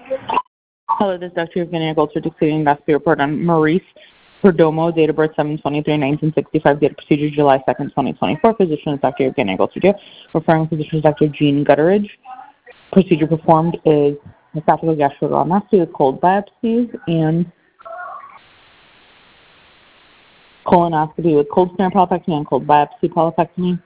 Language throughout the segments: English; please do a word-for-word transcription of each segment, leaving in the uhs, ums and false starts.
Hello, this is Doctor Evgenia Goldster dictating vascular report on Maurice Perdomo, date of birth seven twenty-three nineteen sixty-five, date of procedure July second, twenty twenty-four. Physician is Doctor Evgenia Goldster. Referring physician is Doctor Jean Gutteridge. Procedure performed is esophageal gastroenteroscopy with cold biopsies and colonoscopy with cold snare polypectomy and cold biopsy polypectomy.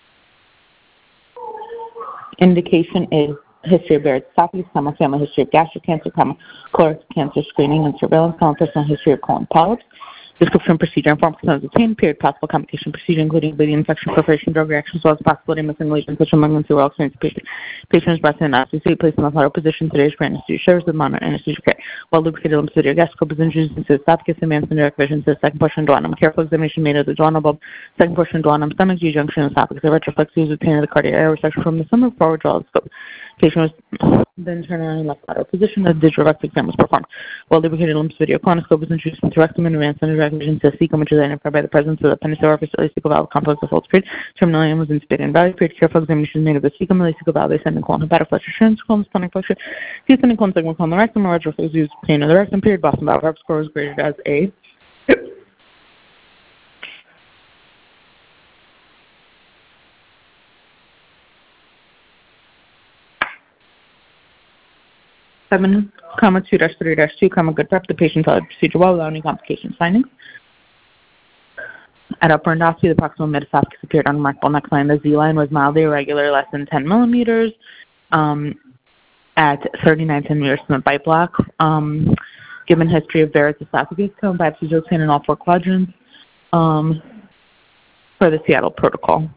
Indication is history of Barrett's esophagus, comma, family history of gastric cancer, comma, colorectal cancer screening and surveillance, comma, personal history of colon polyps. Description, procedure, and form consent obtained. Period. Possible complication procedure, including bleeding, infection, perforation, drug reactions, as well as the possibility of missing lesions, such as malignancy or experienced patient. Patient is breast and anesthesia, placed in the lateral position. Today's for anesthesia service with minor anesthesia care. While lubricated lymphocytic gastric is introduced into the esophagus, advanced in direct vision to the second portion of duodenum. Careful examination made of the duodenal bulb, second portion of duodenum, stomach, G-junction, esophagus. A retroflex was obtained of the cardiac air resection from the summer forward jaw of the scope. Patient was then turned around in left lateral position. A digital rectal exam was performed. While lubricated lymphocytic colonoscope was introduced into rectum and advanced in direct vision to the cecum, which is identified by the presence of the penicillin orifice ileocecal valve complex of Holt's period. Terminal ion was intubated and value period. Careful examination made of the cecum, ileocecal valve, ascending colon, hepatic flush, assurance colon, splenic flush, descending colon, segment colon, the rectum, or retroflex used obtained of the rectum period. Boston valve rep score was graded as A. seven, comma, two dash three dash two, comma, good prep. The patient followed the procedure well without any complications findings. At upper endoscopy, the proximal mid-esophagus appeared unremarkable neckline. The Z-line was mildly irregular, less than ten millimeters, um, at thirty-nine centimeters from the bite block. Um, given history of Barrett's esophagus, cone biopsies are obtained in all four quadrants um, for the Seattle protocol.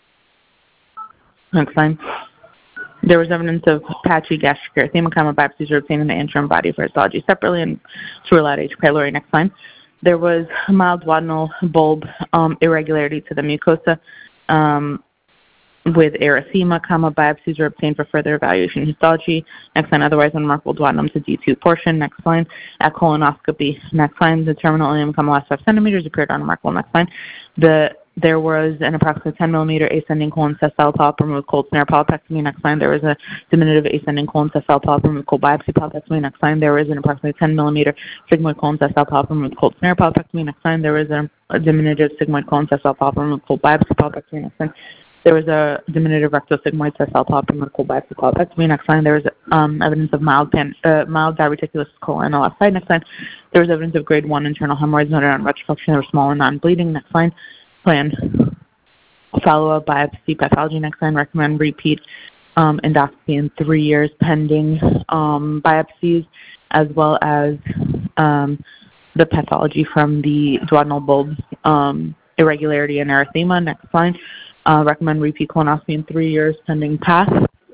Next line. There was evidence of patchy gastric erythema, comma, biopsies were obtained in the interim body for histology separately and to relate H. pylori. Next line. There was a mild duodenal bulb um, irregularity to the mucosa um, with erythema, comma, biopsies were obtained for further evaluation histology. Next line, otherwise unremarkable duodenum to D two portion. Next line, at colonoscopy. Next line, the terminal ileum, comma, last five centimeters appeared unremarkable. Next line, the there was an approximate ten millimeter ascending colon sessile polyp removed with cold snare polypectomy. Next line, there was a diminutive ascending colon sessile polyp removed with cold biopsy polypectomy. Next line, there was an approximate ten millimeter sigmoid colon sessile polyp removed with cold snare polypectomy. Next line, there was a, a diminutive sigmoid colon sessile polyp removed with cold biopsy polypectomy. Next line, there was a diminutive rectosigmoid sessile polyp removed with cold biopsy polypectomy. Next line, there was um, evidence of mild pan, uh, mild diverticulous colon on the left side. Next line, there was evidence of grade one internal hemorrhoids noted on retroflexion. They were small and non-bleeding. Next line, plan follow-up biopsy pathology. Next line, recommend repeat um, endoscopy in three years pending um, biopsies, as well as um, the pathology from the duodenal bulb um, irregularity and erythema. Next line, uh, recommend repeat colonoscopy in three years pending path.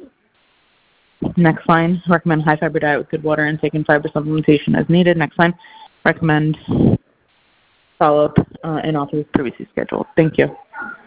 Next line, recommend high fiber diet with good water intake and fiber supplementation as needed. Next line, recommend follow-up uh, in authors previously scheduled. Thank you.